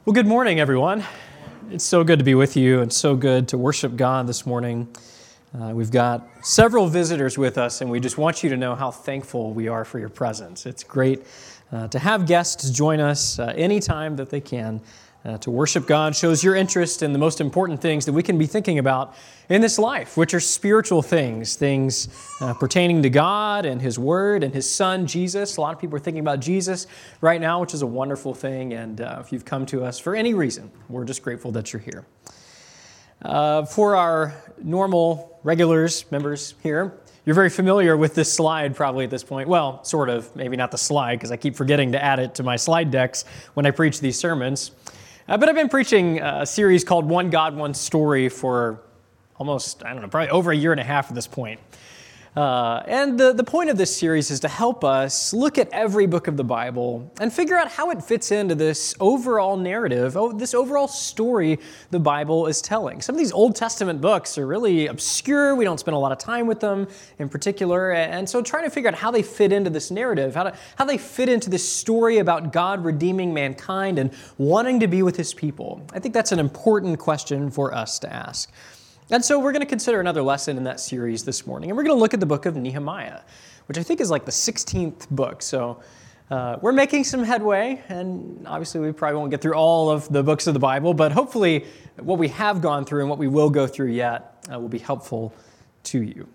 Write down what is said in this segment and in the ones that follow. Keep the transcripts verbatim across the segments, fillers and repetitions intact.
Well, good morning, everyone. It's so good to be with you and so good to worship God this morning. Uh, we've got several visitors with us, and we just want you to know how thankful we are for your presence. It's great uh, to have guests join us uh, anytime that they can uh, to worship God. Shows your interest in the most important things that we can be thinking about in this life, which are spiritual things, things uh, pertaining to God and His Word and His Son, Jesus. A lot of people are thinking about Jesus right now, which is a wonderful thing. And uh, if you've come to us for any reason, we're just grateful that you're here. Uh, for our normal, regulars, members here, you're very familiar with this slide probably at this point. Well, sort of, maybe not the slide, because I keep forgetting to add it to my slide decks when I preach these sermons. Uh, but I've been preaching a series called One God, One Story for almost, I don't know, probably over a year and a half at this point. Uh, and the, the point of this series is to help us look at every book of the Bible and figure out how it fits into this overall narrative, oh, this overall story the Bible is telling. Some of these Old Testament books are really obscure. We don't spend a lot of time with them in particular. And so trying to figure out how they fit into this narrative, how, to, how they fit into this story about God redeeming mankind and wanting to be with His people. I think that's an important question for us to ask. And so we're going to consider another lesson in that series this morning. And we're going to look at the book of Nehemiah, which I think is like the sixteenth book. So uh, we're making some headway. And obviously we probably won't get through all of the books of the Bible. But hopefully what we have gone through and what we will go through yet uh, will be helpful to you.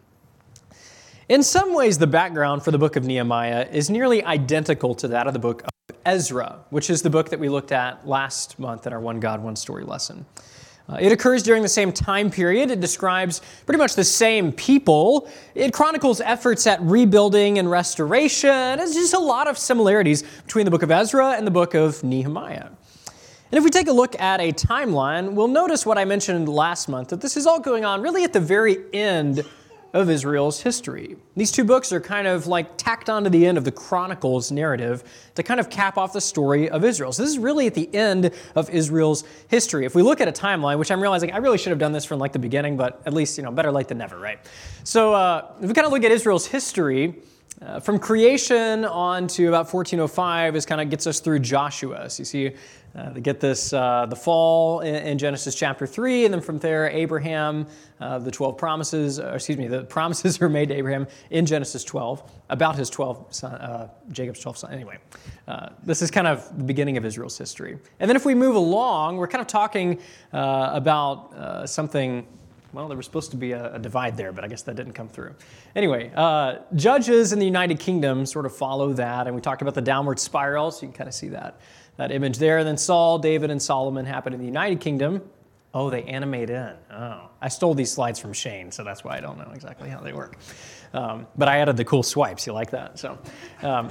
In some ways, the background for the book of Nehemiah is nearly identical to that of the book of Ezra, which is the book that we looked at last month in our One God, One Story lesson. Uh, it occurs during the same time period. It describes pretty much the same people. It chronicles efforts at rebuilding and restoration. There's just a lot of similarities between the book of Ezra and the book of Nehemiah. And if we take a look at a timeline, we'll notice what I mentioned last month, that this is all going on really at the very end of Israel's history. These two books are kind of like tacked onto the end of the Chronicles narrative to kind of cap off the story of Israel. So this is really at the end of Israel's history. If we look at a timeline, which I'm realizing I really should have done this from like the beginning, but at least, you know, better late than never, right? So uh, if we kind of look at Israel's history, Uh, from creation on to about fourteen oh five is kind of gets us through Joshua. So you see, uh, they get this, uh, the fall in, in Genesis chapter three, and then from there, Abraham, uh, the twelve promises, or excuse me, the promises are made to Abraham in Genesis twelve, about his twelve, son, uh, Jacob's twelve sons. Anyway, uh, this is kind of the beginning of Israel's history. And then if we move along, we're kind of talking uh, about uh, something. Well, there was supposed to be a, a divide there, but I guess that didn't come through. Anyway, uh, Judges in the United Kingdom sort of follow that, and we talked about the downward spiral, so you can kind of see that, that image there. And then Saul, David, and Solomon happen in the United Kingdom. Oh, they animate in. Oh, I stole these slides from Shane, so that's why I don't know exactly how they work. Um, but I added the cool swipes. You like that? So, um,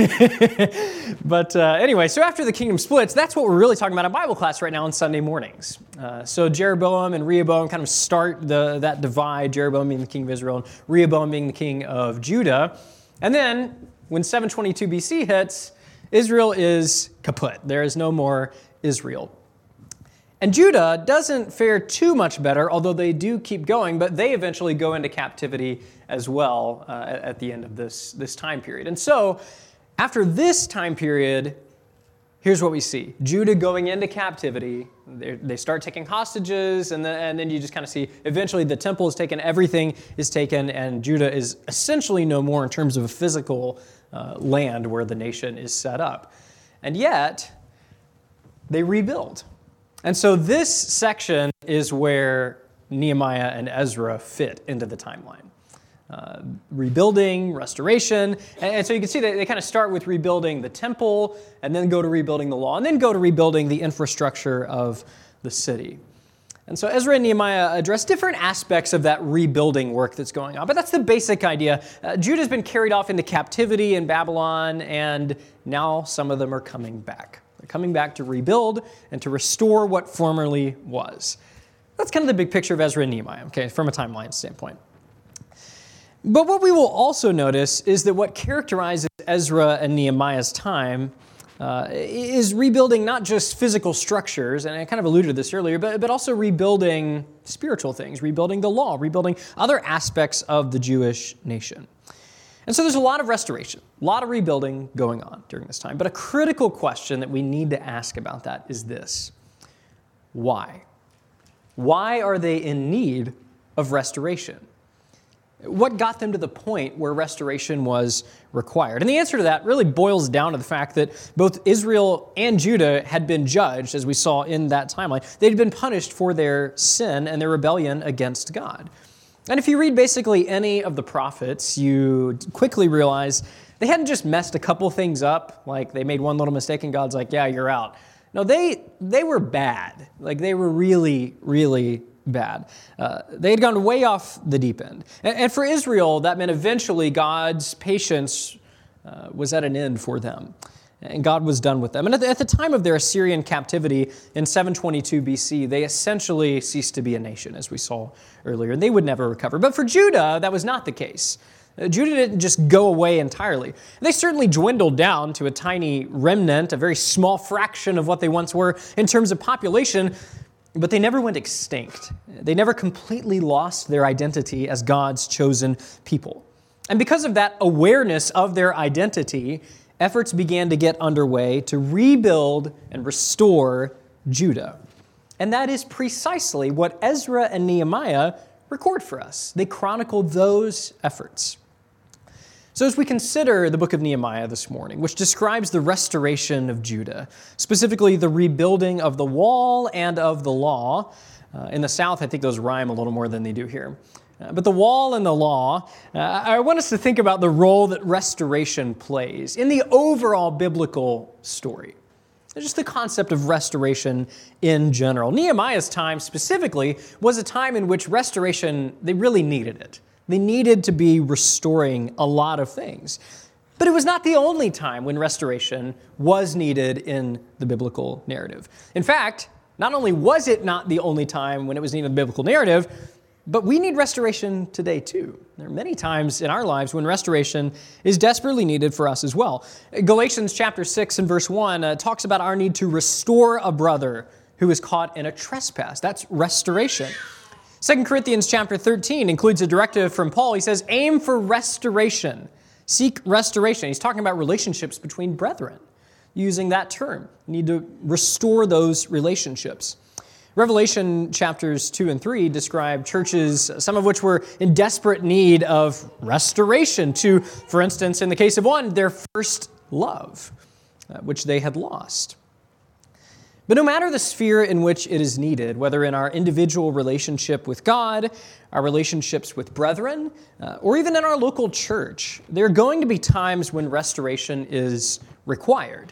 but uh, anyway, so after the kingdom splits, that's what we're really talking about in Bible class right now on Sunday mornings. Uh, so Jeroboam and Rehoboam kind of start the that divide. Jeroboam being the king of Israel, and Rehoboam being the king of Judah. And then when seven twenty-two B C hits, Israel is kaput. There is no more Israel. And Judah doesn't fare too much better, although they do keep going, but they eventually go into captivity as well uh, at the end of this, this time period. And so, after this time period, here's what we see. Judah going into captivity, they start taking hostages, and then, and then you just kind of see, eventually the temple is taken, everything is taken, and Judah is essentially no more in terms of a physical uh, land where the nation is set up. And yet, they rebuild. And so this section is where Nehemiah and Ezra fit into the timeline. Uh, rebuilding, restoration. And, and so you can see that they kind of start with rebuilding the temple and then go to rebuilding the law and then go to rebuilding the infrastructure of the city. And so Ezra and Nehemiah address different aspects of that rebuilding work that's going on. But that's the basic idea. Uh, Judah's been carried off into captivity in Babylon, and now some of them are coming back. Coming back to rebuild and to restore what formerly was. That's kind of the big picture of Ezra and Nehemiah, okay, from a timeline standpoint. But what we will also notice is that what characterizes Ezra and Nehemiah's time uh, is rebuilding not just physical structures, and I kind of alluded to this earlier, but, but also rebuilding spiritual things, rebuilding the law, rebuilding other aspects of the Jewish nation. And so there's a lot of restoration, a lot of rebuilding going on during this time. But a critical question that we need to ask about that is this: why? Why are they in need of restoration? What got them to the point where restoration was required? And the answer to that really boils down to the fact that both Israel and Judah had been judged, as we saw in that timeline. They'd been punished for their sin and their rebellion against God. And if you read basically any of the prophets, you quickly realize they hadn't just messed a couple things up, like they made one little mistake and God's like, yeah, you're out. No, they they were bad. Like they were really, really bad. Uh, they had gone way off the deep end. And, and for Israel, that meant eventually God's patience uh, was at an end for them. And God was done with them. And at the, at the time of their Assyrian captivity in seven twenty-two B C, they essentially ceased to be a nation, as we saw earlier. And they would never recover. But for Judah, that was not the case. Uh, Judah didn't just go away entirely. They certainly dwindled down to a tiny remnant, a very small fraction of what they once were in terms of population, but they never went extinct. They never completely lost their identity as God's chosen people. And because of that awareness of their identity, efforts began to get underway to rebuild and restore Judah. And that is precisely what Ezra and Nehemiah record for us. They chronicle those efforts. So as we consider the book of Nehemiah this morning, which describes the restoration of Judah, specifically the rebuilding of the wall and of the law, uh, in the South, I think those rhyme a little more than they do here. Uh, but the wall and the law, uh, I want us to think about the role that restoration plays in the overall biblical story. Just the concept of restoration in general. Nehemiah's time specifically was a time in which restoration, they really needed it. They needed to be restoring a lot of things. But it was not the only time when restoration was needed in the biblical narrative. In fact, not only was it not the only time when it was needed in the biblical narrative, but we need restoration today too. There are many times in our lives when restoration is desperately needed for us as well. Galatians chapter six and verse one uh, talks about our need to restore a brother who is caught in a trespass. That's restoration. Second Corinthians chapter thirteen includes a directive from Paul. He says, aim for restoration. Seek restoration. He's talking about relationships between brethren, using that term. You need to restore those relationships. Revelation chapters two and three describe churches, some of which were in desperate need of restoration to, for instance, in the case of one, their first love, uh, which they had lost. But no matter the sphere in which it is needed, whether in our individual relationship with God, our relationships with brethren, uh, or even in our local church, there are going to be times when restoration is required.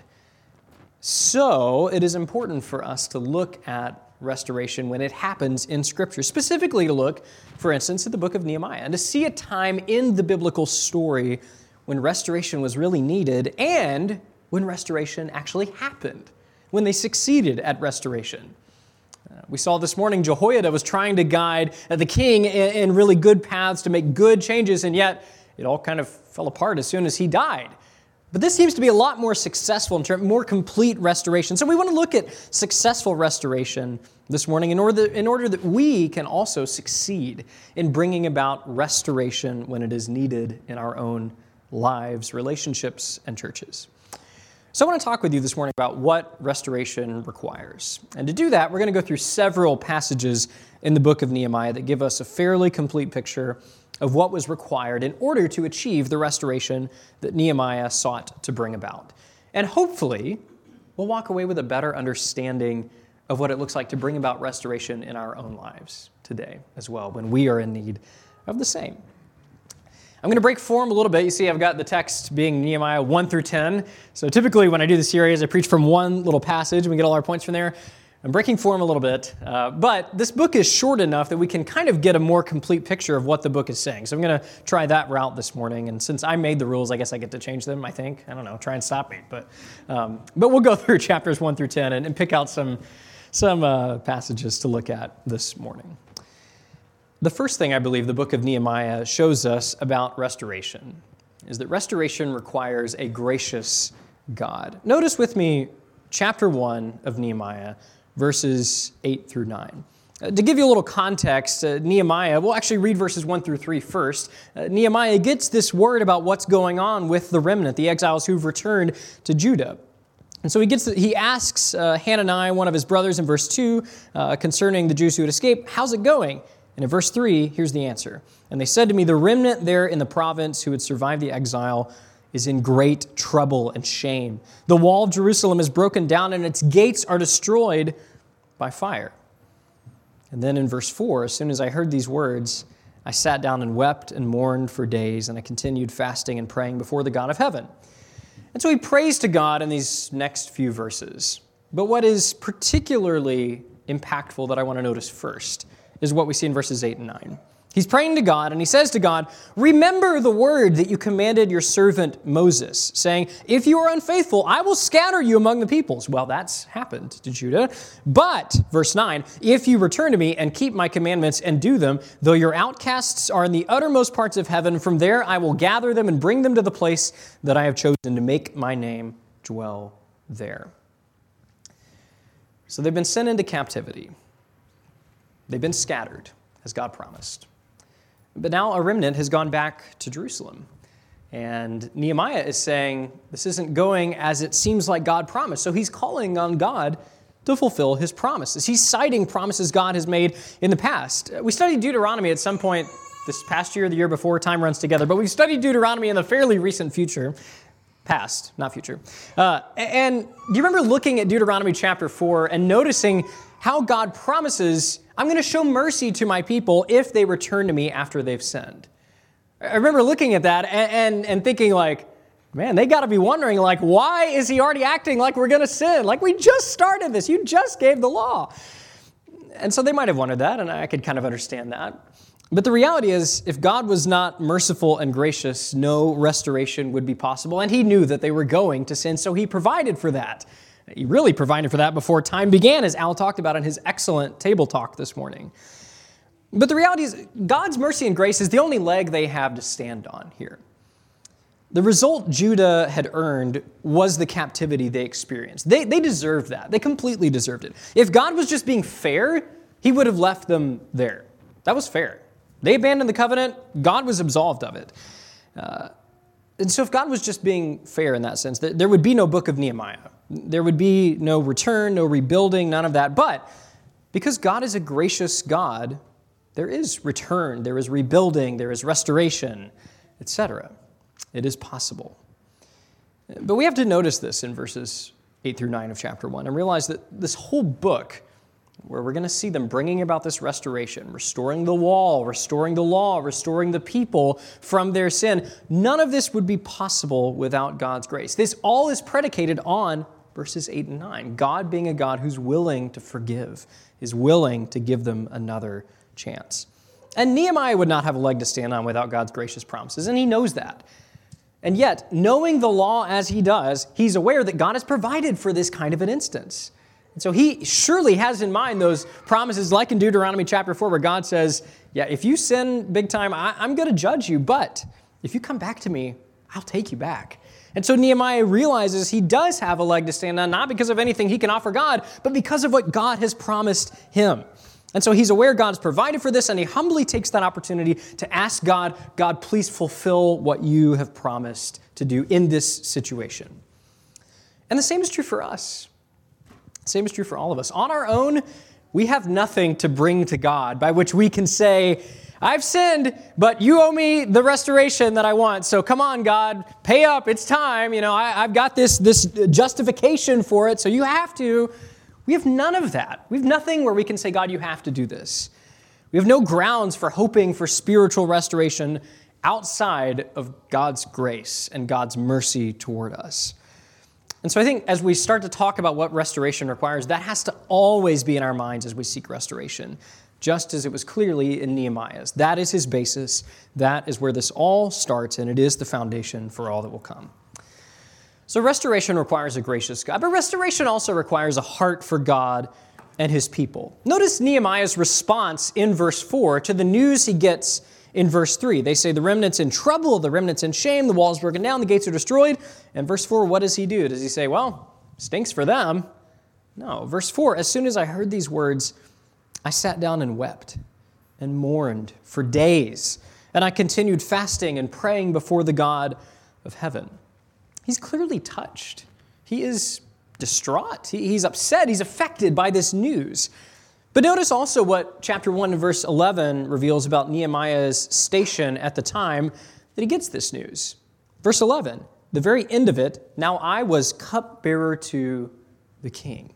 So it is important for us to look at restoration when it happens in Scripture, specifically to look, for instance, at the book of Nehemiah, and to see a time in the biblical story when restoration was really needed and when restoration actually happened, when they succeeded at restoration. Uh, we saw this morning Jehoiada was trying to guide uh, the king in, in really good paths to make good changes, and yet it all kind of fell apart as soon as he died. But this seems to be a lot more successful in terms of more complete restoration. So we want to look at successful restoration this morning in order, in order that we can also succeed in bringing about restoration when it is needed in our own lives, relationships, and churches. So I want to talk with you this morning about what restoration requires. And to do that, we're going to go through several passages in the book of Nehemiah that give us a fairly complete picture of what was required in order to achieve the restoration that Nehemiah sought to bring about. And hopefully, we'll walk away with a better understanding of what it looks like to bring about restoration in our own lives today as well, when we are in need of the same. I'm going to break form a little bit. You see, I've got the text being Nehemiah one through ten. So typically when I do the series, I preach from one little passage and we get all our points from there. I'm breaking form a little bit, uh, but this book is short enough that we can kind of get a more complete picture of what the book is saying. So I'm going to try that route this morning. And since I made the rules, I guess I get to change them, I think. I don't know, try and stop me. But um, but we'll go through chapters one through ten and, and pick out some, some uh, passages to look at this morning. The first thing I believe the book of Nehemiah shows us about restoration is that restoration requires a gracious God. Notice with me chapter one of Nehemiah, verses eight through nine. Uh, to give you a little context, uh, Nehemiah, we'll actually read verses one through three first. Uh, Nehemiah gets this word about what's going on with the remnant, the exiles who've returned to Judah. And so he gets, the, he asks uh, Hananiah, one of his brothers, in verse two, uh, concerning the Jews who had escaped, how's it going? And in verse three, here's the answer. And they said to me, the remnant there in the province who had survived the exile is in great trouble and shame. The wall of Jerusalem is broken down and its gates are destroyed by fire. And then in verse four, as soon as I heard these words, I sat down and wept and mourned for days, and I continued fasting and praying before the God of heaven. And so he prays to God in these next few verses. But what is particularly impactful that I want to notice first is what we see in verses eight and nine. He's praying to God, and he says to God, remember the word that you commanded your servant Moses, saying, if you are unfaithful, I will scatter you among the peoples. Well, that's happened to Judah. But, verse nine, if you return to me and keep my commandments and do them, though your outcasts are in the uttermost parts of heaven, from there I will gather them and bring them to the place that I have chosen to make my name dwell there. So they've been sent into captivity. They've been scattered, as God promised. But now a remnant has gone back to Jerusalem. And Nehemiah is saying, this isn't going as it seems like God promised. So he's calling on God to fulfill his promises. He's citing promises God has made in the past. We studied Deuteronomy at some point this past year, the year before, time runs together. But we studied Deuteronomy in the fairly recent future. Past, not future. Uh, and do you remember looking at Deuteronomy chapter four and noticing how God promises, I'm going to show mercy to my people if they return to me after they've sinned? I remember looking at that and, and, and thinking like, man, they got to be wondering like, why is he already acting like we're going to sin? Like we just started this. You just gave the law. And so they might have wondered that, and I could kind of understand that. But the reality is, if God was not merciful and gracious, no restoration would be possible. And he knew that they were going to sin, so he provided for that. He really provided for that before time began, as Al talked about in his excellent table talk this morning. But the reality is, God's mercy and grace is the only leg they have to stand on here. The result Judah had earned was the captivity they experienced. They, they deserved that. They completely deserved it. If God was just being fair, he would have left them there. That was fair. They abandoned the covenant. God was absolved of it. Uh, and so if God was just being fair in that sense, there would be no book of Nehemiah. There would be no return, no rebuilding, none of that. But because God is a gracious God, there is return, there is rebuilding, there is restoration, et cetera. It is possible. But we have to notice this in verses eight through nine of chapter one and realize that this whole book, where we're going to see them bringing about this restoration, restoring the wall, restoring the law, restoring the people from their sin. None of this would be possible without God's grace. This all is predicated on verses eight and nine. God being a God who's willing to forgive, is willing to give them another chance. And Nehemiah would not have a leg to stand on without God's gracious promises, and he knows that. And yet, knowing the law as he does, he's aware that God has provided for this kind of an instance. And so he surely has in mind those promises like in Deuteronomy chapter four where God says, yeah, if you sin big time, I, I'm going to judge you. But if you come back to me, I'll take you back. And so Nehemiah realizes he does have a leg to stand on, not because of anything he can offer God, but because of what God has promised him. And so he's aware God's provided for this, and he humbly takes that opportunity to ask God, God, please fulfill what you have promised to do in this situation. And the same is true for us. Same is true for all of us. On our own, we have nothing to bring to God by which we can say, I've sinned, but you owe me the restoration that I want. So come on, God, pay up. It's time. You know, I, I've got this, this justification for it, so you have to. We have none of that. We have nothing where we can say, God, you have to do this. We have no grounds for hoping for spiritual restoration outside of God's grace and God's mercy toward us. And so I think as we start to talk about what restoration requires, that has to always be in our minds as we seek restoration, just as it was clearly in Nehemiah's. That is his basis. That is where this all starts, and it is the foundation for all that will come. So restoration requires a gracious God, but restoration also requires a heart for God and his people. Notice Nehemiah's response in verse four to the news he gets in verse three. They say the remnant's in trouble, the remnant's in shame, the wall's broken down, the gates are destroyed. And verse four, what does he do? Does he say, well, stinks for them? No. Verse four, as soon as I heard these words, I sat down and wept and mourned for days, and I continued fasting and praying before the God of heaven. He's clearly touched. He is distraught. He's upset. He's affected by this news. But notice also what chapter one and verse eleven reveals about Nehemiah's station at the time that he gets this news. Verse eleven, the very end of it, now I was cupbearer to the king.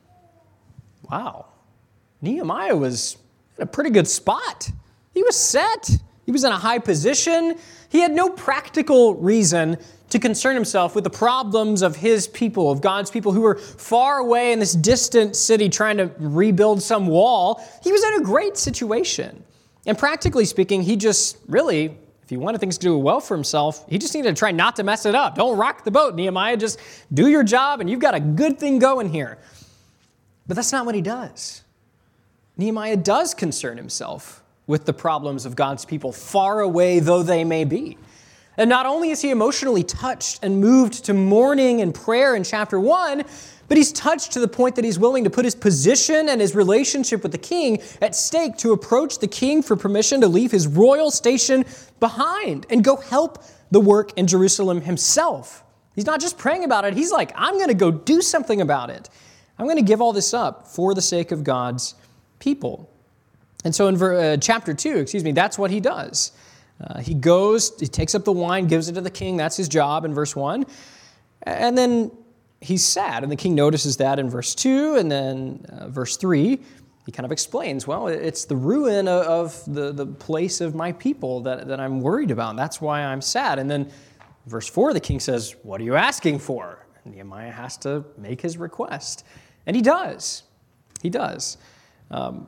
Wow. Nehemiah was in a pretty good spot. He was set. He was in a high position. He had no practical reason to concern himself with the problems of his people, of God's people who were far away in this distant city trying to rebuild some wall. He was in a great situation. And practically speaking, he just really, if he wanted things to do well for himself, he just needed to try not to mess it up. Don't rock the boat, Nehemiah. Just do your job and you've got a good thing going here. But that's not what he does. Nehemiah does concern himself with the problems of God's people, far away though they may be. And not only is he emotionally touched and moved to mourning and prayer in chapter one, but he's touched to the point that he's willing to put his position and his relationship with the king at stake to approach the king for permission to leave his royal station behind and go help the work in Jerusalem himself. He's not just praying about it. He's like, I'm going to go do something about it. I'm going to give all this up for the sake of God's people. And so in ver- uh, chapter two, excuse me, that's what he does. Uh, he goes, he takes up the wine, gives it to the king. That's his job in verse one. And then he's sad. And the king notices that in verse two. And then uh, verse three, he kind of explains, well, it's the ruin of, of the, the place of my people that, that I'm worried about. That's why I'm sad. And then verse four, the king says, what are you asking for? And Nehemiah has to make his request. And he does. He does. Um,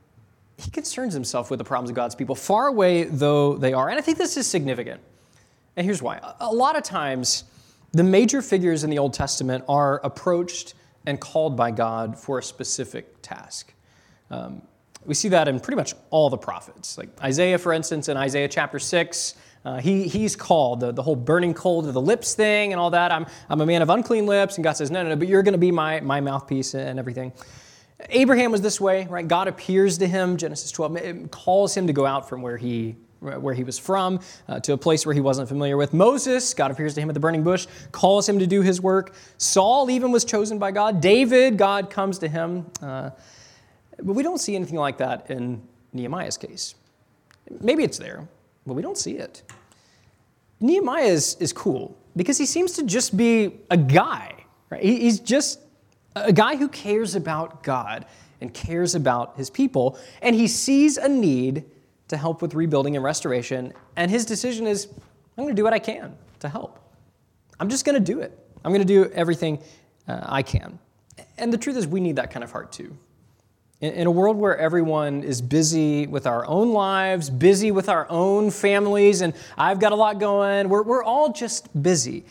He concerns himself with the problems of God's people, far away though they are. And I think this is significant. And here's why. A lot of times, the major figures in the Old Testament are approached and called by God for a specific task. Um, we see that in pretty much all the prophets. Like Isaiah, for instance, in Isaiah chapter six, uh, he, he's called, the, the whole burning coal to the lips thing and all that. I'm, I'm a man of unclean lips. And God says, no, no, no, but you're going to be my, my mouthpiece and everything. Abraham was this way, right? God appears to him, Genesis twelve, it calls him to go out from where he where he was from uh, to a place where he wasn't familiar with. Moses, God appears to him at the burning bush, calls him to do his work. Saul even was chosen by God. David, God comes to him. Uh, but we don't see anything like that in Nehemiah's case. Maybe it's there, but we don't see it. Nehemiah is, is cool because he seems to just be a guy, right? He, he's just a guy who cares about God and cares about his people, and he sees a need to help with rebuilding and restoration, and his decision is, I'm going to do what I can to help. I'm just going to do it. I'm going to do everything uh, I can. And the truth is, we need that kind of heart too. In, in a world where everyone is busy with our own lives, busy with our own families, and I've got a lot going, we're, we're all just busy.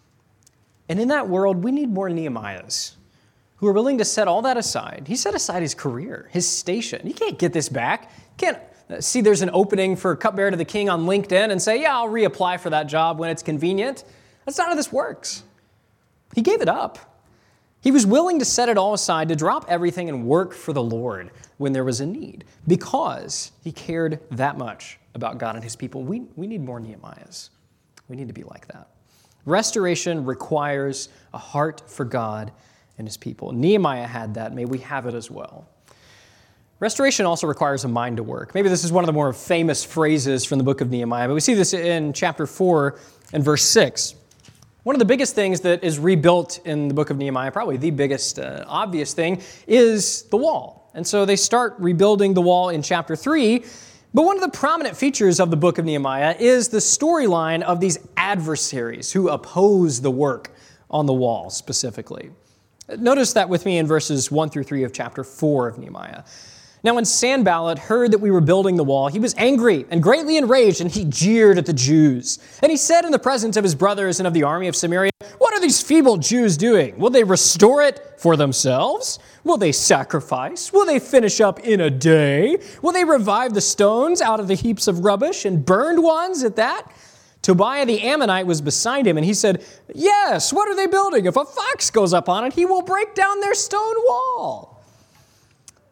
And in that world, we need more Nehemiahs who are willing to set all that aside. He set aside his career, his station. You can't get this back. You can't see there's an opening for cupbearer to the king on LinkedIn and say, yeah, I'll reapply for that job when it's convenient. That's not how this works. He gave it up. He was willing to set it all aside, to drop everything and work for the Lord when there was a need, because he cared that much about God and his people. We, we need more Nehemiahs. We need to be like that. Restoration requires a heart for God and his people. Nehemiah had that. May we have it as well. Restoration also requires a mind to work. Maybe this is one of the more famous phrases from the book of Nehemiah, but we see this in chapter four and verse six. One of the biggest things that is rebuilt in the book of Nehemiah, probably the biggest uh, obvious thing, is the wall. And so they start rebuilding the wall in chapter three. But one of the prominent features of the book of Nehemiah is the storyline of these adversaries who oppose the work on the wall specifically. Notice that with me in verses one through three of chapter four of Nehemiah. Now, when Sanballat heard that we were building the wall, he was angry and greatly enraged, and he jeered at the Jews. And he said in the presence of his brothers and of the army of Samaria, what are these feeble Jews doing? Will they restore it for themselves? Will they sacrifice? Will they finish up in a day? Will they revive the stones out of the heaps of rubbish and burned ones at that? Tobiah the Ammonite was beside him, and he said, yes, what are they building? If a fox goes up on it, he will break down their stone wall.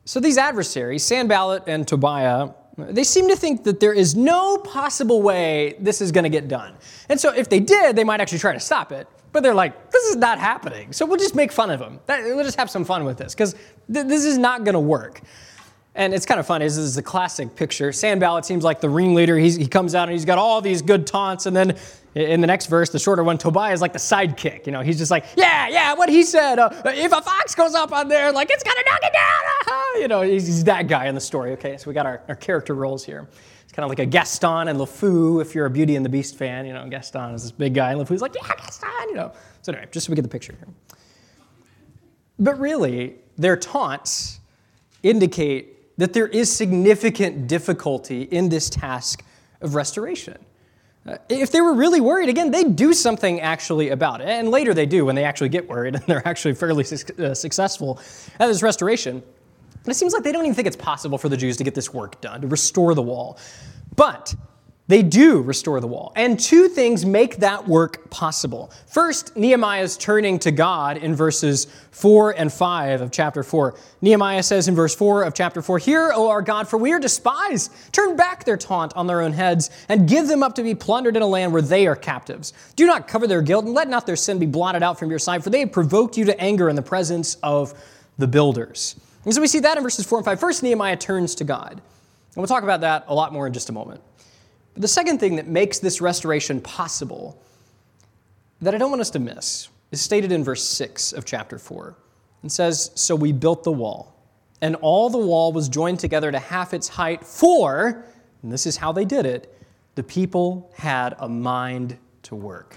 So these adversaries, Sanballat and Tobiah, they seem to think that there is no possible way this is going to get done. And so if they did, they might actually try to stop it. But they're like, this is not happening. So we'll just make fun of them. We'll just have some fun with this because th- this is not going to work. And it's kind of funny. This is a classic picture. Sanballat seems like the ringleader. He's, he comes out and he's got all these good taunts. And then in the next verse, the shorter one, Tobiah is like the sidekick. You know, he's just like, yeah, yeah, what he said. Uh, if a fox goes up on there, like, it's going to knock it down. Uh-huh. You know, he's, he's that guy in the story. Okay, so we got our, our character roles here. It's kind of like a Gaston and LeFou, if you're a Beauty and the Beast fan. You know, Gaston is this big guy, and LeFou's like, yeah, Gaston, you know. So anyway, just so we get the picture here. But really, their taunts indicate that there is significant difficulty in this task of restoration. Uh, if they were really worried, again, they'd do something actually about it. And later they do when they actually get worried and they're actually fairly su- uh, successful at this restoration. But it seems like they don't even think it's possible for the Jews to get this work done, to restore the wall. But they do restore the wall. And two things make that work possible. First, Nehemiah's turning to God in verses four and five of chapter four. Nehemiah says in verse four of chapter four, "Hear, O our God, for we are despised. Turn back their taunt on their own heads and give them up to be plundered in a land where they are captives. Do not cover their guilt and let not their sin be blotted out from your sight, for they have provoked you to anger in the presence of the builders." And so we see that in verses four and five. First, Nehemiah turns to God. And we'll talk about that a lot more in just a moment. But the second thing that makes this restoration possible that I don't want us to miss is stated in verse six of chapter four. It says, "So we built the wall, and all the wall was joined together to half its height, for," and this is how they did it, "the people had a mind to work."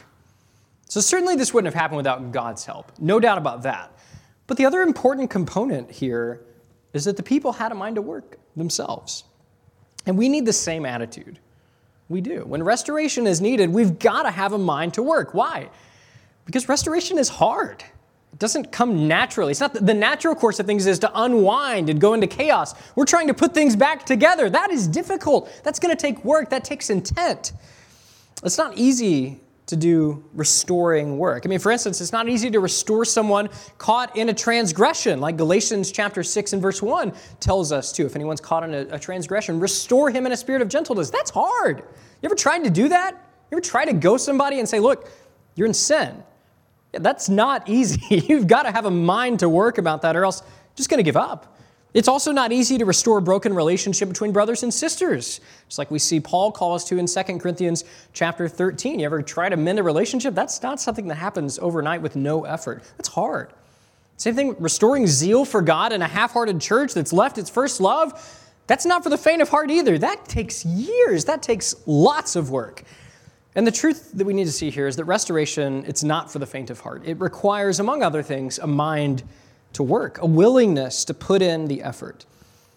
So certainly this wouldn't have happened without God's help. No doubt about that. But the other important component here is that the people had a mind to work themselves. And we need the same attitude. We do. When restoration is needed, we've got to have a mind to work. Why? Because restoration is hard. It doesn't come naturally. It's not the, the natural course of things is to unwind and go into chaos. We're trying to put things back together. That is difficult. That's going to take work. That takes intent. It's not easy to do restoring work. I mean, for instance, it's not easy to restore someone caught in a transgression, like Galatians chapter six and verse one tells us to. If anyone's caught in a, a transgression, restore him in a spirit of gentleness. That's hard. You ever tried to do that? You ever try to go somebody and say, look, you're in sin? Yeah, that's not easy. You've got to have a mind to work about that or else you're just going to give up. It's also not easy to restore a broken relationship between brothers and sisters. Just like we see Paul call us to in Second Corinthians chapter thirteen. You ever try to mend a relationship? That's not something that happens overnight with no effort. That's hard. Same thing, restoring zeal for God in a half-hearted church that's left its first love. That's not for the faint of heart either. That takes years. That takes lots of work. And the truth that we need to see here is that restoration, it's not for the faint of heart. It requires, among other things, a mind to work, a willingness to put in the effort.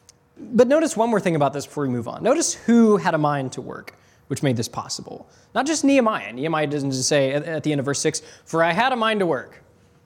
But notice one more thing about this before we move on. Notice who had a mind to work, which made this possible. Not just Nehemiah. Nehemiah doesn't just say at the end of verse six, "For I had a mind to work."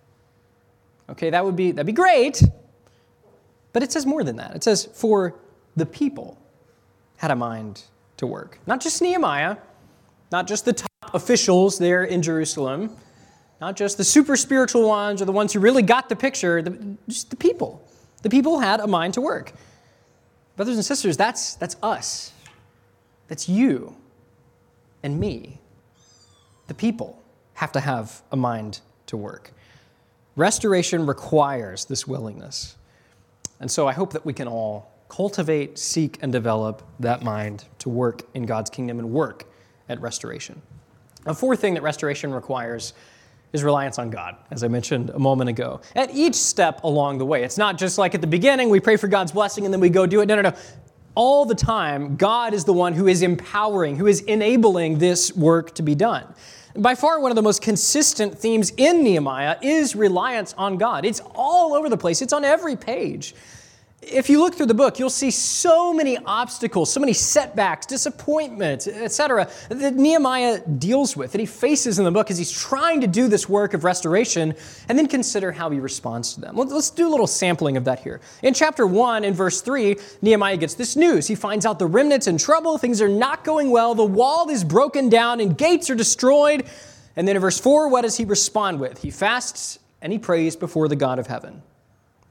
Okay, that would be, that'd be great, but it says more than that. It says, "For the people had a mind to work." Not just Nehemiah, not just the top officials there in Jerusalem, not just the super spiritual ones or the ones who really got the picture, the, just the people. The people had a mind to work. Brothers and sisters, that's, that's us. That's you and me. The people have to have a mind to work. Restoration requires this willingness. And so I hope that we can all cultivate, seek, and develop that mind to work in God's kingdom and work at restoration. A fourth thing that restoration requires is reliance on God, as I mentioned a moment ago. At each step along the way, it's not just like at the beginning, we pray for God's blessing and then we go do it. No, no, no. All the time, God is the one who is empowering, who is enabling this work to be done. By far, one of the most consistent themes in Nehemiah is reliance on God. It's all over the place. It's on every page. If you look through the book, you'll see so many obstacles, so many setbacks, disappointments, et cetera, that Nehemiah deals with, that he faces in the book as he's trying to do this work of restoration, and then consider how he responds to them. Let's do a little sampling of that here. In chapter one, in verse three, Nehemiah gets this news. He finds out the remnant's in trouble, things are not going well, the wall is broken down, and gates are destroyed. And then in verse four, what does he respond with? He fasts and he prays before the God of heaven.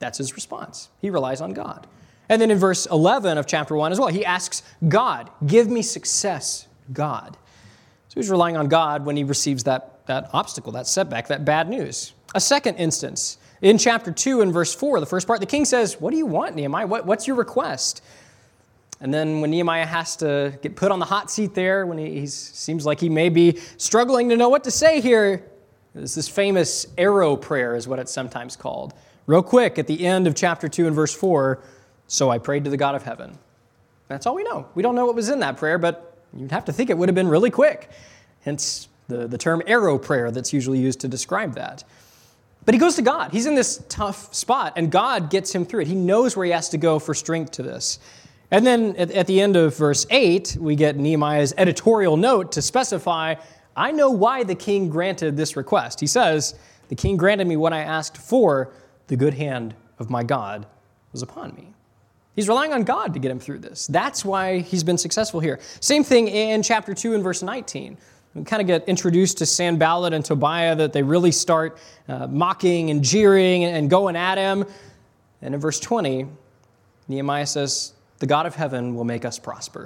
That's his response. He relies on God. And then in verse eleven of chapter one as well, he asks God, give me success, God. So he's relying on God when he receives that, that obstacle, that setback, that bad news. A second instance, in chapter two and verse four, the first part, the king says, what do you want, Nehemiah? What, what's your request? And then when Nehemiah has to get put on the hot seat there, when he he's, seems like he may be struggling to know what to say here, there's this famous arrow prayer is what it's sometimes called. Real quick, at the end of chapter two and verse four, so I prayed to the God of heaven. That's all we know. We don't know what was in that prayer, but you'd have to think it would have been really quick. Hence the, the term arrow prayer that's usually used to describe that. But he goes to God. He's in this tough spot, and God gets him through it. He knows where he has to go for strength to this. And then at, at the end of verse eight, we get Nehemiah's editorial note to specify, I know why the king granted this request. He says, the king granted me what I asked for, the good hand of my God was upon me. He's relying on God to get him through this. That's why he's been successful here. Same thing in chapter two and verse nineteen. We kind of get introduced to Sanballat and Tobiah, that they really start uh, mocking and jeering and going at him. And in verse twenty, Nehemiah says, the God of heaven will make us prosper.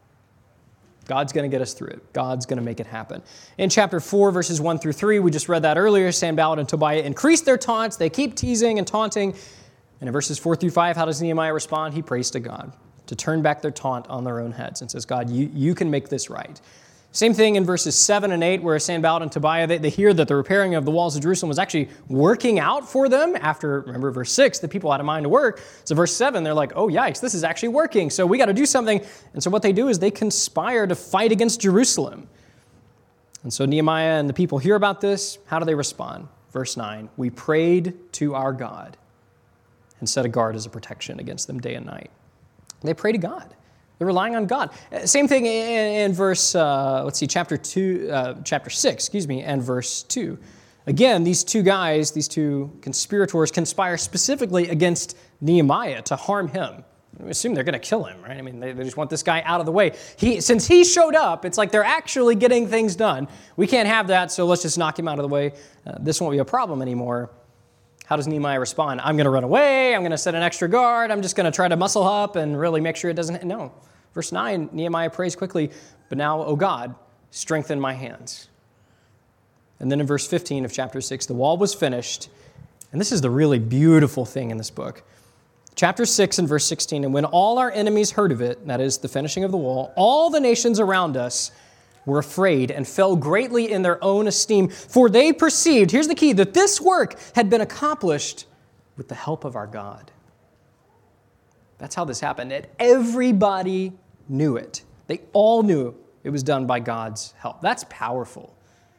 God's going to get us through it. God's going to make it happen. In chapter four, verses one through three, we just read that earlier, Sanballat and Tobiah increase their taunts. They keep teasing and taunting. And in verses four through five, how does Nehemiah respond? He prays to God to turn back their taunt on their own heads and says, God, you, you can make this right. Same thing in verses seven and eight, where Sanballat and Tobiah, they, they hear that the repairing of the walls of Jerusalem was actually working out for them after, remember verse six, the people had a mind to work. So verse seven, they're like, oh, yikes, this is actually working. So we got to do something. And so what they do is they conspire to fight against Jerusalem. And so Nehemiah and the people hear about this. How do they respond? Verse nine, we prayed to our God and set a guard as a protection against them day and night. They pray to God. They're relying on God. Same thing in, in verse, uh, let's see, chapter two, uh, chapter six, excuse me, and verse two. Again, these two guys, these two conspirators conspire specifically against Nehemiah to harm him. We assume they're going to kill him, right? I mean, they, they just want this guy out of the way. He, since he showed up, it's like they're actually getting things done. We can't have that, so let's just knock him out of the way. Uh, this won't be a problem anymore. How does Nehemiah respond? I'm going to run away. I'm going to set an extra guard. I'm just going to try to muscle up and really make sure it doesn't. No. Verse nine, Nehemiah prays quickly, but now, O God, strengthen my hands. And then in verse fifteen of chapter six, the wall was finished. And this is the really beautiful thing in this book. Chapter six and verse sixteen, and when all our enemies heard of it, that is the finishing of the wall, all the nations around us were afraid and fell greatly in their own esteem, for they perceived, here's the key, that this work had been accomplished with the help of our God. That's how this happened. And everybody knew it. They all knew it was done by God's help. That's powerful.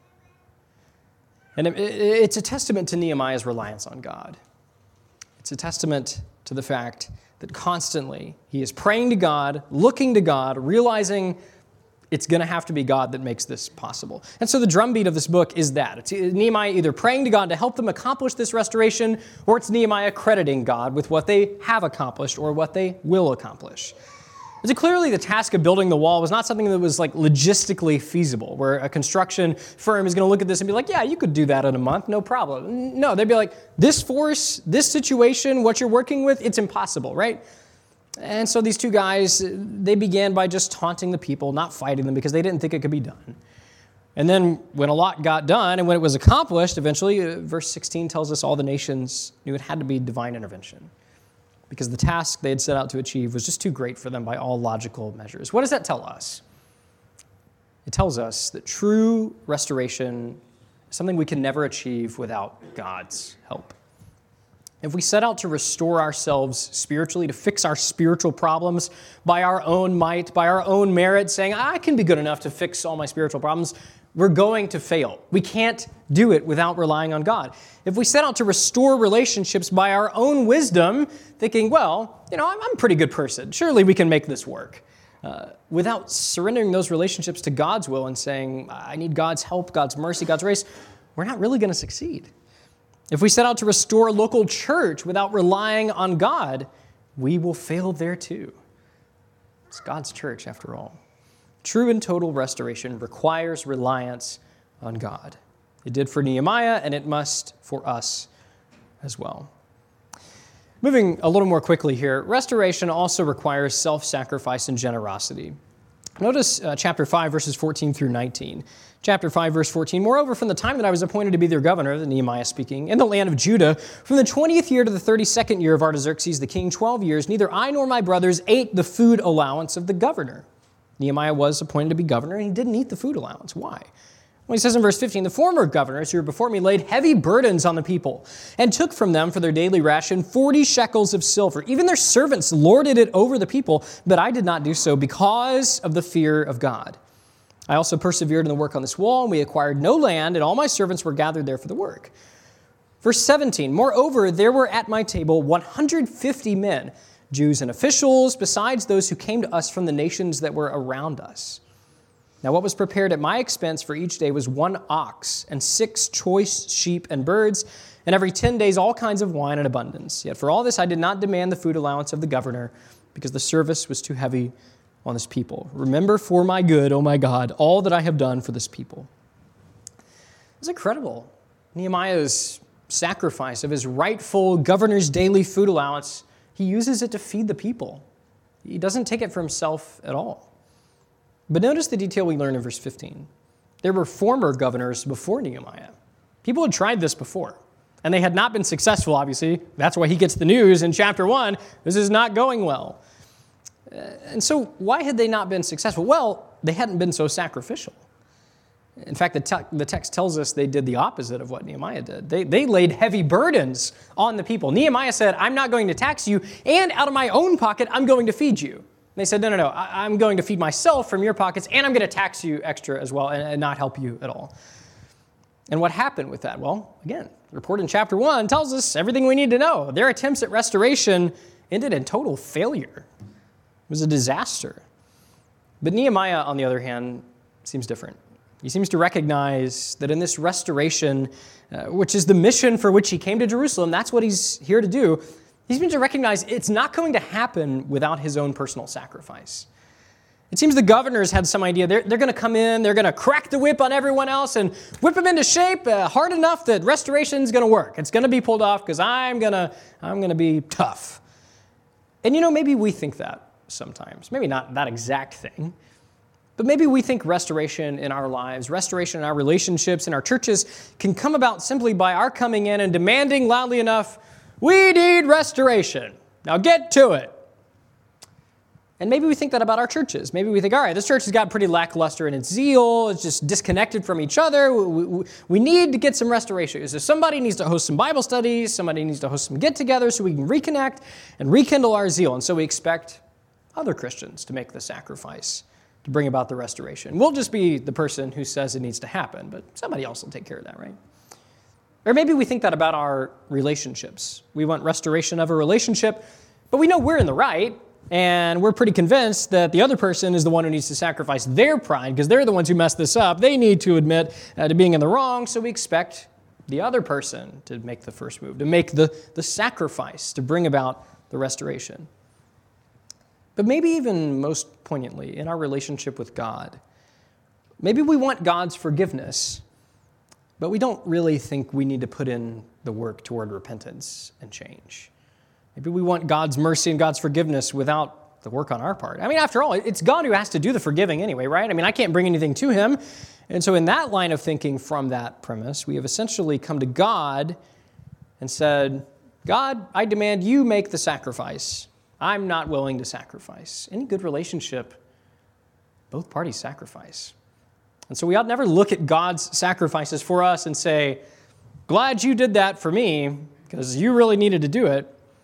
And it's a testament to Nehemiah's reliance on God. It's a testament to the fact that constantly he is praying to God, looking to God, realizing it's going to have to be God that makes this possible. And so the drumbeat of this book is that. It's Nehemiah either praying to God to help them accomplish this restoration, or it's Nehemiah crediting God with what they have accomplished or what they will accomplish. So clearly the task of building the wall was not something that was like logistically feasible, where a construction firm is going to look at this and be like, yeah, you could do that in a month, no problem. No, they'd be like, this force, this situation, what you're working with, it's impossible, right? And so these two guys, they began by just taunting the people, not fighting them, because they didn't think it could be done. And then when a lot got done and when it was accomplished, eventually, uh, verse sixteen tells us all the nations knew it had to be divine intervention, because the task they had set out to achieve was just too great for them by all logical measures. What does that tell us? It tells us that true restoration is something we can never achieve without God's help. If we set out to restore ourselves spiritually, to fix our spiritual problems by our own might, by our own merit, saying, I can be good enough to fix all my spiritual problems, we're going to fail. We can't do it without relying on God. If we set out to restore relationships by our own wisdom, thinking, well, you know, I'm, I'm a pretty good person. Surely we can make this work. Uh, without surrendering those relationships to God's will and saying, I need God's help, God's mercy, God's grace, we're not really going to succeed. If we set out to restore a local church without relying on God, we will fail there too. It's God's church, after all. True and total restoration requires reliance on God. It did for Nehemiah, and it must for us as well. Moving a little more quickly here, restoration also requires self-sacrifice and generosity. Notice uh, chapter five, verses fourteen through nineteen. Chapter five, verse fourteen, moreover, from the time that I was appointed to be their governor, the Nehemiah speaking, in the land of Judah, from the twentieth year to the thirty-second year of Artaxerxes the king, twelve years, neither I nor my brothers ate the food allowance of the governor. Nehemiah was appointed to be governor, and he didn't eat the food allowance. Why? Well, he says in verse fifteen, the former governors who were before me laid heavy burdens on the people and took from them for their daily ration forty shekels of silver. Even their servants lorded it over the people, but I did not do so because of the fear of God. I also persevered in the work on this wall, and we acquired no land, and all my servants were gathered there for the work. Verse seventeen, moreover, there were at my table one hundred fifty men, Jews and officials, besides those who came to us from the nations that were around us. Now what was prepared at my expense for each day was one ox and six choice sheep and birds, and every ten days all kinds of wine in abundance. Yet for all this I did not demand the food allowance of the governor, because the service was too heavy on this people. Remember for my good, O my God, all that I have done for this people. It's incredible. Nehemiah's sacrifice of his rightful governor's daily food allowance, he uses it to feed the people. He doesn't take it for himself at all. But notice the detail we learn in verse fifteen. There were former governors before Nehemiah. People had tried this before, and they had not been successful, obviously. That's why he gets the news in chapter one. This is not going well. And so why had they not been successful? Well, they hadn't been so sacrificial. In fact, the, te- the text tells us they did the opposite of what Nehemiah did. They, they laid heavy burdens on the people. Nehemiah said, I'm not going to tax you, and out of my own pocket, I'm going to feed you. And they said, no, no, no, I, I'm going to feed myself from your pockets, and I'm going to tax you extra as well and, and not help you at all. And what happened with that? Well, again, the report in chapter one tells us everything we need to know. Their attempts at restoration ended in total failure. It was a disaster. But Nehemiah, on the other hand, seems different. He seems to recognize that in this restoration, uh, which is the mission for which he came to Jerusalem, that's what he's here to do. He seems to recognize it's not going to happen without his own personal sacrifice. It seems the governors had some idea. They're, they're going to come in, they're going to crack the whip on everyone else and whip them into shape uh, hard enough that restoration is going to work. It's going to be pulled off because I'm going to I'm going to be tough. And you know, maybe we think that sometimes. Maybe not that exact thing. But maybe we think restoration in our lives, restoration in our relationships, in our churches, can come about simply by our coming in and demanding loudly enough, we need restoration. Now get to it. And maybe we think that about our churches. Maybe we think, all right, this church has got pretty lackluster in its zeal. It's just disconnected from each other. We, we, we need to get some restoration. So somebody needs to host some Bible studies. Somebody needs to host some get-togethers so we can reconnect and rekindle our zeal. And so we expect other Christians to make the sacrifice to bring about the restoration. We'll just be the person who says it needs to happen, but somebody else will take care of that, right? Or maybe we think that about our relationships. We want restoration of a relationship, but we know we're in the right, and we're pretty convinced that the other person is the one who needs to sacrifice their pride because they're the ones who messed this up. They need to admit uh, to being in the wrong, so we expect the other person to make the first move, to make the, the sacrifice, to bring about the restoration. But maybe even most poignantly, in our relationship with God, maybe we want God's forgiveness, but we don't really think we need to put in the work toward repentance and change. Maybe we want God's mercy and God's forgiveness without the work on our part. I mean, after all, it's God who has to do the forgiving anyway, right? I mean, I can't bring anything to him. And so in that line of thinking from that premise, we have essentially come to God and said, God, I demand you make the sacrifice. I'm not willing to sacrifice. Any good relationship, both parties sacrifice. And so we ought never look at God's sacrifices for us and say, glad you did that for me because you really needed to do it.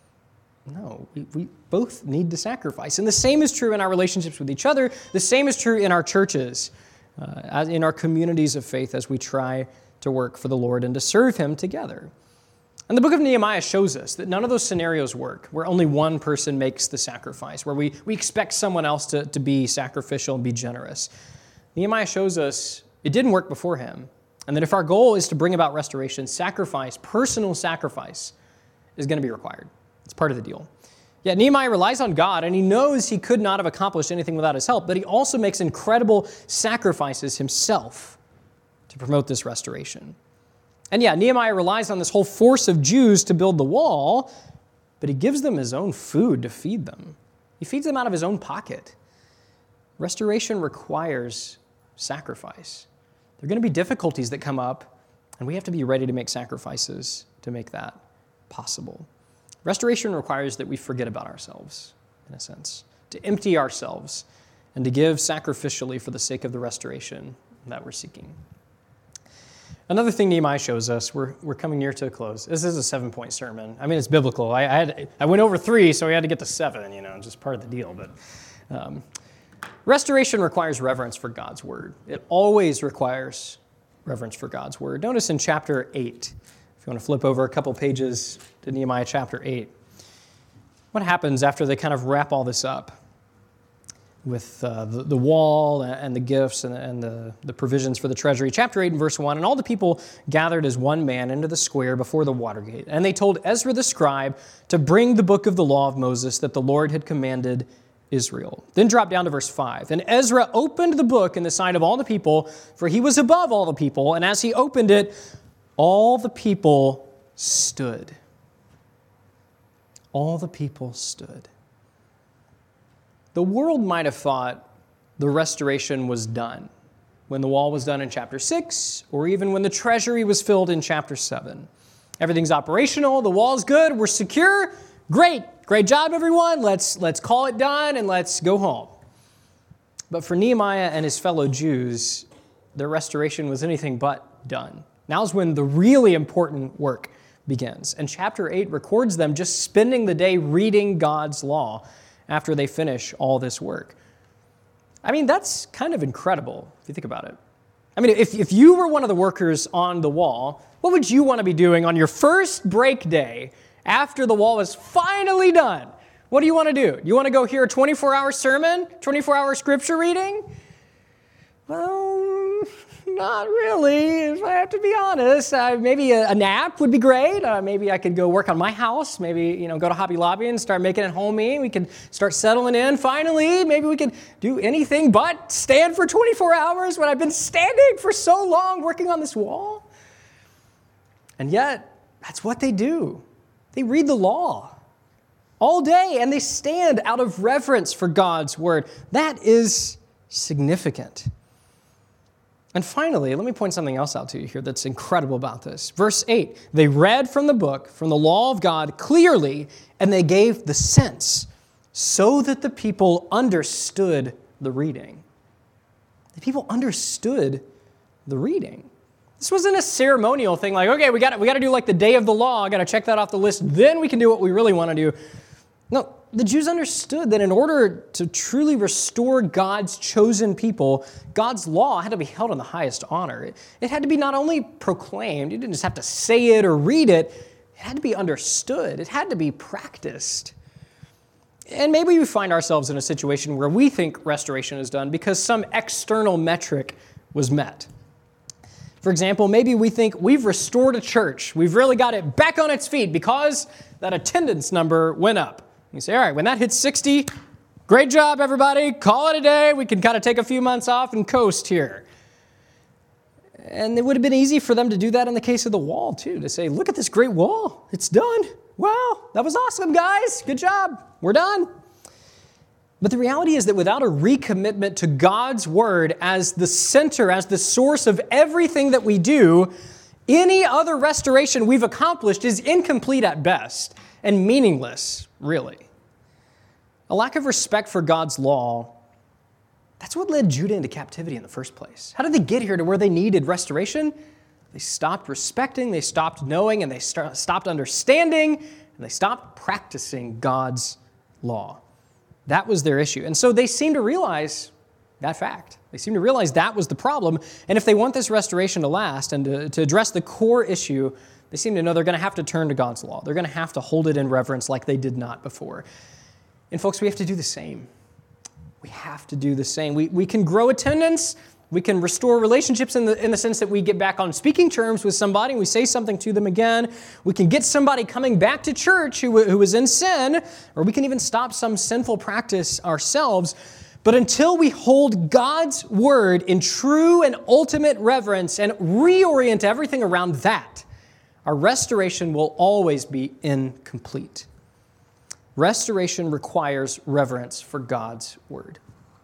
No, we, we both need to sacrifice. And the same is true in our relationships with each other. The same is true in our churches, uh, as in our communities of faith as we try to work for the Lord and to serve him together. And the book of Nehemiah shows us that none of those scenarios work, where only one person makes the sacrifice, where we, we expect someone else to, to be sacrificial and be generous. Nehemiah shows us it didn't work before him, and that if our goal is to bring about restoration, sacrifice, personal sacrifice, is going to be required. It's part of the deal. Yet Nehemiah relies on God, and he knows he could not have accomplished anything without his help, but he also makes incredible sacrifices himself to promote this restoration. And yeah, Nehemiah relies on this whole force of Jews to build the wall, but he gives them his own food to feed them. He feeds them out of his own pocket. Restoration requires sacrifice. There are going to be difficulties that come up, and we have to be ready to make sacrifices to make that possible. Restoration requires that we forget about ourselves, in a sense, to empty ourselves and to give sacrificially for the sake of the restoration that we're seeking. Another thing Nehemiah shows us, we're, we're coming near to a close. This is a seven-point sermon. I mean, it's biblical. I, I, had, I went over three, so we had to get to seven, you know, just part of the deal. But um, restoration requires reverence for God's word. It always requires reverence for God's word. Notice in chapter eight, if you want to flip over a couple pages to Nehemiah chapter eight, what happens after they kind of wrap all this up with uh, the, the wall and the gifts and, and the, the provisions for the treasury. Chapter eight and verse one, and all the people gathered as one man into the square before the water gate. And they told Ezra the scribe to bring the book of the law of Moses that the Lord had commanded Israel. Then drop down to verse five. And Ezra opened the book in the sight of all the people, for he was above all the people. And as he opened it, all the people stood. All the people stood. The world might have thought the restoration was done when the wall was done in chapter six, or even when the treasury was filled in chapter seven. Everything's operational, the wall's good, we're secure. Great, great job, everyone. Let's, let's call it done and let's go home. But for Nehemiah and his fellow Jews, their restoration was anything but done. Now's when the really important work begins. And chapter eight records them just spending the day reading God's law after they finish all this work. I mean, that's kind of incredible if you think about it. I mean, if, if you were one of the workers on the wall, what would you want to be doing on your first break day after the wall is finally done? What do you want to do? You want to go hear a twenty-four hour sermon, twenty-four hour scripture reading? Well, not really, if I have to be honest. Uh, maybe a, a nap would be great. Uh, maybe I could go work on my house. Maybe, you know, go to Hobby Lobby and start making it homey. We could start settling in finally. Maybe we could do anything but stand for twenty-four hours when I've been standing for so long working on this wall. And yet, that's what they do. They read the law all day, and they stand out of reverence for God's word. That is significant. And finally, let me point something else out to you here that's incredible about this. Verse eight, they read from the book, from the law of God clearly, and they gave the sense so that the people understood the reading. The people understood the reading. This wasn't a ceremonial thing like, okay, we got we got to do like the day of the law. I got to check that off the list. Then we can do what we really want to do. No, the Jews understood that in order to truly restore God's chosen people, God's law had to be held in the highest honor. It, it had to be not only proclaimed, you didn't just have to say it or read it, it had to be understood. It had to be practiced. And maybe we find ourselves in a situation where we think restoration is done because some external metric was met. For example, maybe we think we've restored a church. We've really got it back on its feet because that attendance number went up. You say, all right, when that hits sixty, great job, everybody. Call it a day. We can kind of take a few months off and coast here. And it would have been easy for them to do that in the case of the wall, too, to say, look at this great wall. It's done. Wow, that was awesome, guys. Good job. We're done. But the reality is that without a recommitment to God's word as the center, as the source of everything that we do, any other restoration we've accomplished is incomplete at best and meaningless, really. A lack of respect for God's law, that's what led Judah into captivity in the first place. How did they get here to where they needed restoration? They stopped respecting, they stopped knowing, and they st- stopped understanding, and they stopped practicing God's law. That was their issue. And so they seem to realize that fact. They seem to realize that was the problem. And if they want this restoration to last and to, to address the core issue, they seem to know they're going to have to turn to God's law. They're going to have to hold it in reverence like they did not before. And folks, we have to do the same. We have to do the same. We, we can grow attendance. We can restore relationships in the, in the sense that we get back on speaking terms with somebody and we say something to them again. We can get somebody coming back to church who, who was in sin, or we can even stop some sinful practice ourselves. But until we hold God's word in true and ultimate reverence and reorient everything around that, our restoration will always be incomplete. Restoration requires reverence for God's word.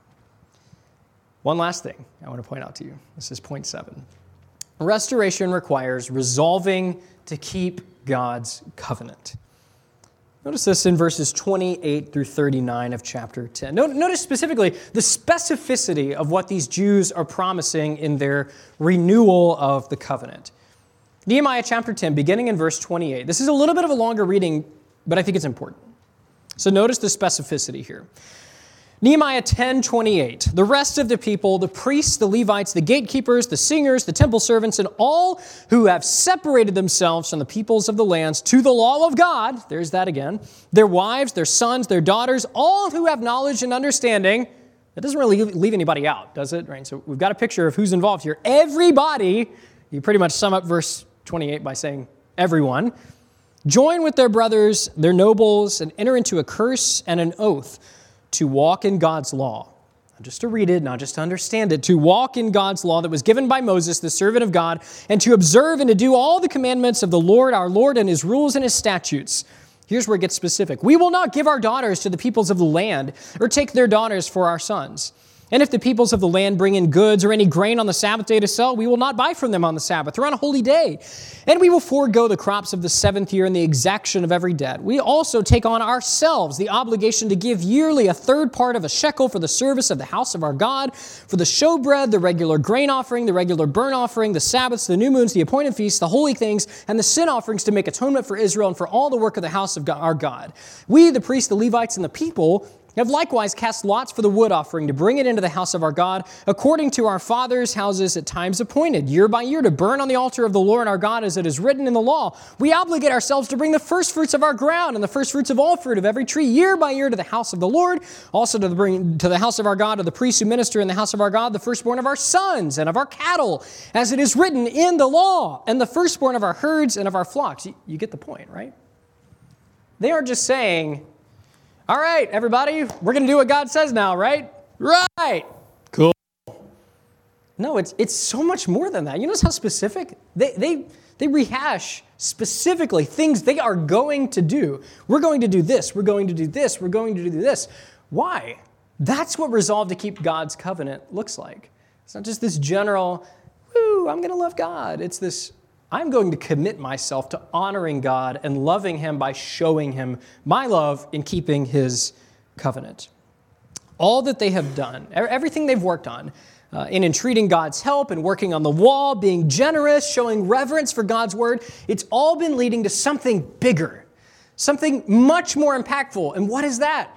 One last thing I want to point out to you. This is point seven. Restoration requires resolving to keep God's covenant. Notice this in verses twenty-eight through thirty-nine of chapter ten. Notice specifically the specificity of what these Jews are promising in their renewal of the covenant. Nehemiah chapter ten, beginning in verse twenty-eight. This is a little bit of a longer reading, but I think it's important. So notice the specificity here. Nehemiah ten twenty-eight, the rest of the people, the priests, the Levites, the gatekeepers, the singers, the temple servants, and all who have separated themselves from the peoples of the lands to the law of God, there's that again, their wives, their sons, their daughters, all who have knowledge and understanding. That doesn't really leave anybody out, does it? Right. So we've got a picture of who's involved here. Everybody, you pretty much sum up verse twenty-eight by saying everyone, join with their brothers, their nobles, and enter into a curse and an oath to walk in God's law. Not just to read it, not just to understand it, to walk in God's law that was given by Moses, the servant of God, and to observe and to do all the commandments of the Lord, our Lord, and his rules and his statutes. Here's where it gets specific. We will not give our daughters to the peoples of the land or take their daughters for our sons. And if the peoples of the land bring in goods or any grain on the Sabbath day to sell, we will not buy from them on the Sabbath or on a holy day. And we will forego the crops of the seventh year and the exaction of every debt. We also take on ourselves the obligation to give yearly a third part of a shekel for the service of the house of our God, for the showbread, the regular grain offering, the regular burnt offering, the Sabbaths, the new moons, the appointed feasts, the holy things, and the sin offerings to make atonement for Israel and for all the work of the house of our God. We, the priests, the Levites, and the people, have likewise cast lots for the wood offering to bring it into the house of our God, according to our fathers' houses at times appointed, year by year, to burn on the altar of the Lord our God, as it is written in the law. We obligate ourselves to bring the first fruits of our ground and the first fruits of all fruit of every tree, year by year, to the house of the Lord, also to the bring to the house of our God, of the priests who minister in the house of our God, the firstborn of our sons and of our cattle, as it is written in the law, and the firstborn of our herds and of our flocks. You, you get the point, right? They aren't just saying, all right, everybody, we're going to do what God says now, right? Right. Cool. No, it's it's so much more than that. You notice how specific? They they they rehash specifically things they are going to do. We're going to do this. We're going to do this. We're going to do this. Why? That's what resolve to keep God's covenant looks like. It's not just this general, woo, I'm going to love God. It's this, I'm going to commit myself to honoring God and loving him by showing him my love in keeping his covenant. All that they have done, everything they've worked on, uh, in entreating God's help and working on the wall, being generous, showing reverence for God's word, it's all been leading to something bigger, something much more impactful. And what is that?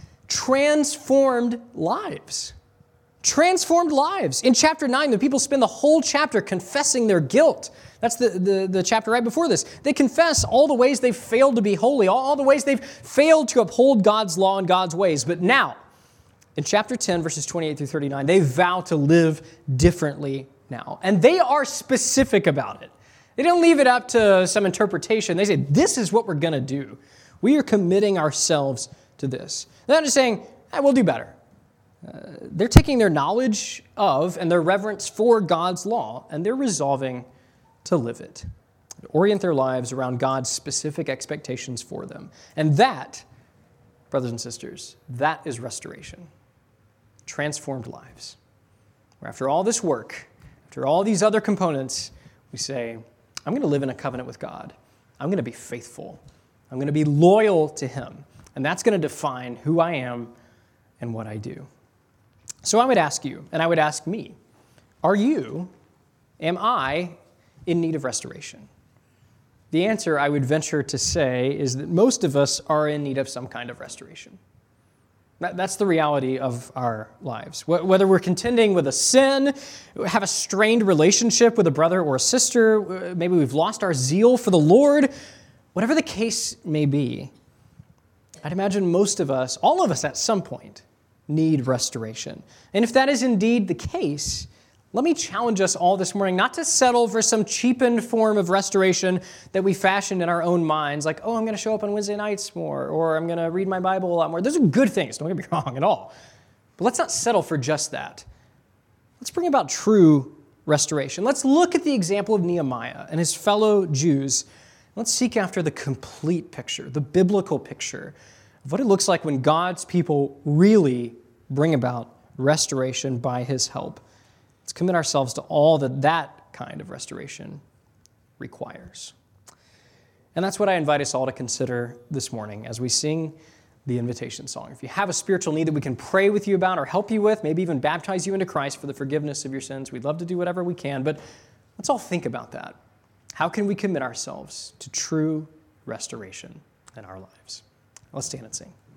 Transformed lives. Transformed lives. In chapter nine, the people spend the whole chapter confessing their guilt. That's the, the, the chapter right before this. They confess all the ways they've failed to be holy, all, all the ways they've failed to uphold God's law and God's ways. But now, in chapter ten, verses twenty-eight through thirty-nine, they vow to live differently now. And they are specific about it. They don't leave it up to some interpretation. They say, this is what we're going to do. We are committing ourselves to this. They're not just saying, eh, we'll do better. Uh, they're taking their knowledge of and their reverence for God's law, and they're resolving to live it, to orient their lives around God's specific expectations for them. And that, brothers and sisters, that is restoration. Transformed lives. Where after all this work, after all these other components, we say, I'm going to live in a covenant with God. I'm going to be faithful. I'm going to be loyal to him. And that's going to define who I am and what I do. So I would ask you, and I would ask me, are you, am I, in need of restoration? The answer, I would venture to say, is that most of us are in need of some kind of restoration. That's the reality of our lives. Whether we're contending with a sin, have a strained relationship with a brother or a sister, maybe we've lost our zeal for the Lord, whatever the case may be, I'd imagine most of us, all of us at some point, need restoration. And if that is indeed the case, let me challenge us all this morning not to settle for some cheapened form of restoration that we fashioned in our own minds, like, oh, I'm going to show up on Wednesday nights more, or I'm going to read my Bible a lot more. Those are good things, don't get me wrong at all. But let's not settle for just that. Let's bring about true restoration. Let's look at the example of Nehemiah and his fellow Jews. Let's seek after the complete picture, the biblical picture of what it looks like when God's people really bring about restoration by his help. Let's commit ourselves to all that that kind of restoration requires. And that's what I invite us all to consider this morning as we sing the invitation song. If you have a spiritual need that we can pray with you about or help you with, maybe even baptize you into Christ for the forgiveness of your sins, we'd love to do whatever we can, but let's all think about that. How can we commit ourselves to true restoration in our lives? Let's stand and sing.